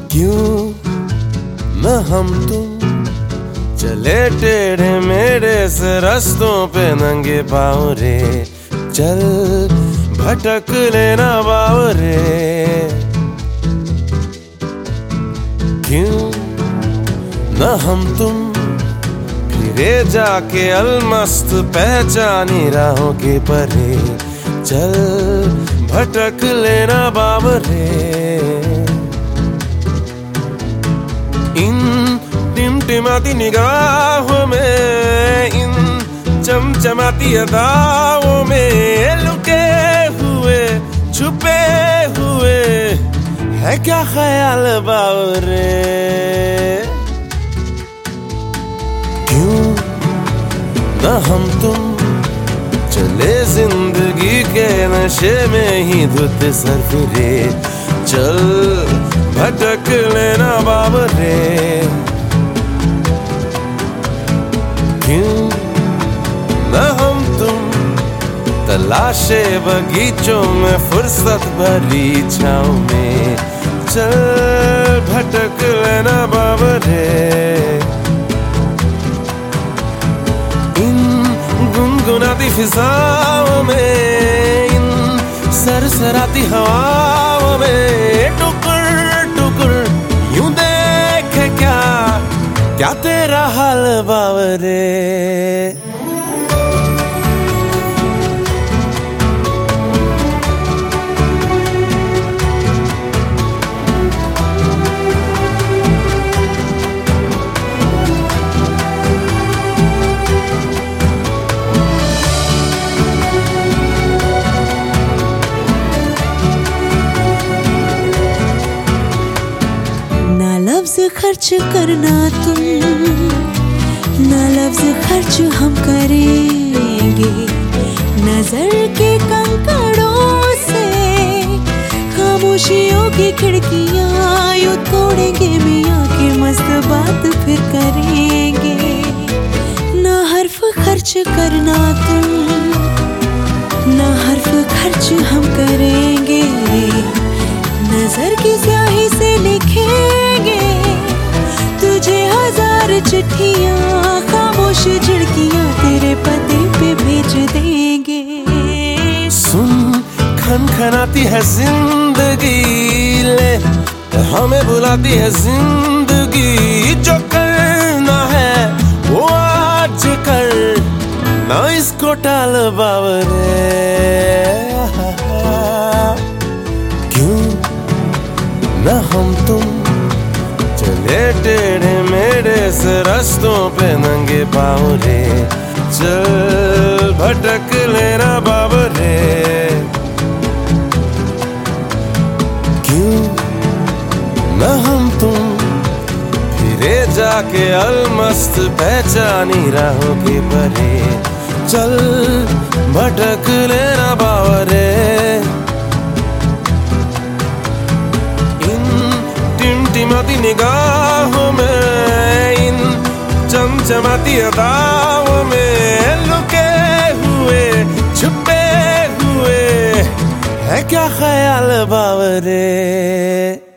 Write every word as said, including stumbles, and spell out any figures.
क्यों न हम तुम चले टेढ़े मेढ़े से रास्तों पे नंगे पाँव रे, चल भटक लेना बावरे। क्यों न हम तुम फिरे जाके अलमस्त पहचानी राहों के परे, चल भटक लेना बावरे। इन टिमटिमाती निगाहों में, इन चमचमाती अदाओं में लुके हुए छुपे हुए है क्या ख्याल बावरे। क्यों न हम तुम चले जिंदगी के नशे में ही धुत सर फिरे, चल भटक लेना बावरे। क्यों न हम तुम तलाशे बगीचों में फुर्सत भरी छाँव में, चल भटक लेना बावरे। इन गुनगुनाती फिजाओं में, इन सरसराती हवाओं में टुकुर टुकुर यूं देखे क्या क्या तेरा हाल बावरे। लफ्ज़ खर्च करना तुम, ना लफ्ज़ खर्च हम करेंगे। नजर के कंकड़ों से खामोशियों की खिड़कियां यूं तोड़ेंगे, मियाँ की मस्त बात फिर करेंगे। ना हर्फ खर्च करना तुम, ना हर्फ खर्च हम करेंगे। नजर की स्याही से लिखेंगे तुझे हजार चिट्ठियां, खामोश झिड़कियां तेरे पते पे भेज देंगे। सुन खनखनाती है जिंदगी, ले हमें बुलाती है जिंदगी। जो करना है वो आज कर, ना इसको टाल बावरे। क्यों न हम तुम चले टेढ़े मेढ़े से रास्तों पे नंगे पाँव रे, चल भटक लेना बावरे। क्यों न हम तुम फिरे जाके अलमस्त पहचानी राहों के परे, चल भटक लेना बावरे। टिमटिमाती निगाहों में, इन चमचमाती अदाओं में लुके हुए छुपे हुए है क्या ख्याल बावरे।